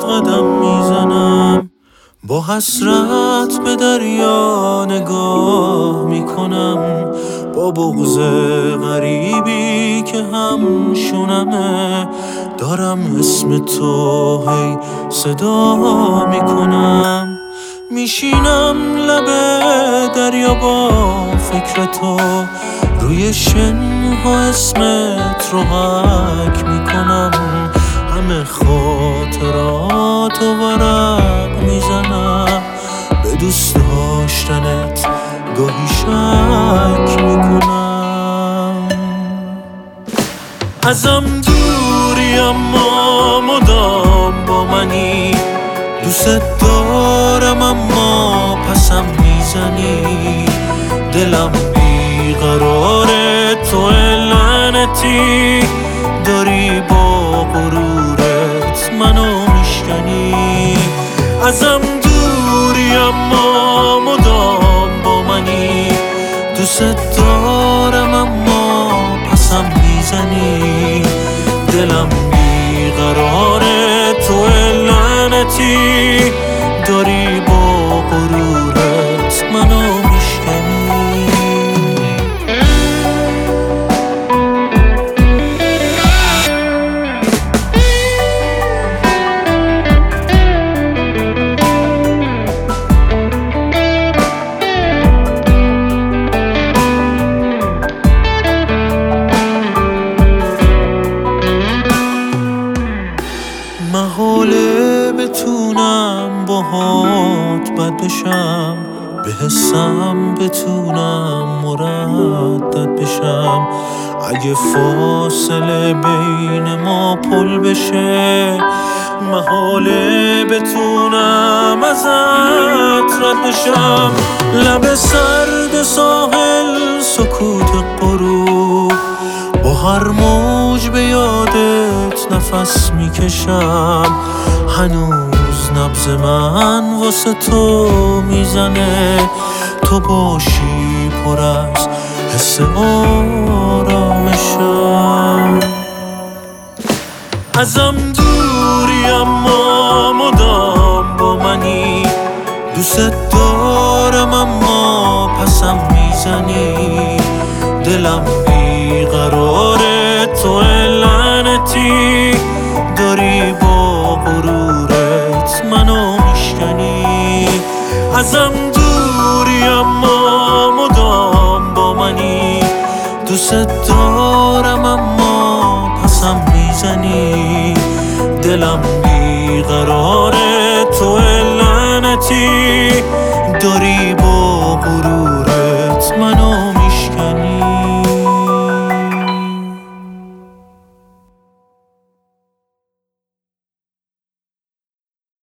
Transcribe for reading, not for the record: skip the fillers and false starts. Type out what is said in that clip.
قدم میزنم، با حسرت به دریا نگاه میکنم، با بغض غریبی که هم شونمه دارم اسم تو هی صدا میکنم. میشینم لب دریا با فکر تو، روی شنها اسمت رو حک میکنم، همه خاطراتو ورق میزنم، به دوست داشتنت گاهی شک میکنم. ازم دوری اما مدام با منی، دوست دارم اما پسم میزنی، دلم بیقراره تو لعنتی، داری با غرورت منو میشکنی. ازم دوری اما مدام با منی، دوست دارم اما پسم میزنی، دلم بیقراره تو لعنتی، داری با غرورت منو میشکنی. محاله بتونم باهات بد بشم، به حسم بتونم مردد بشم، اگه فاصله بین ما پل بشه، محاله بتونم ازت رد بشم. لب سرد ساحل سکوت غروب، با هر موج به یادت نفس میکشم، هنوز نبض من واسه تو میزنه، تو باشی پر از حس آرامشم. ازم دوری اما مدام با منی، دوست دارم اما پسم میزنی، دلم بیقراره تو لعنتی، داری با غرورت منو میشکنی. ازم دوری اما مدام با منی، دوست دارم اما پسم میزنی، دلم بیقراره تو لعنتی، داری با غرورت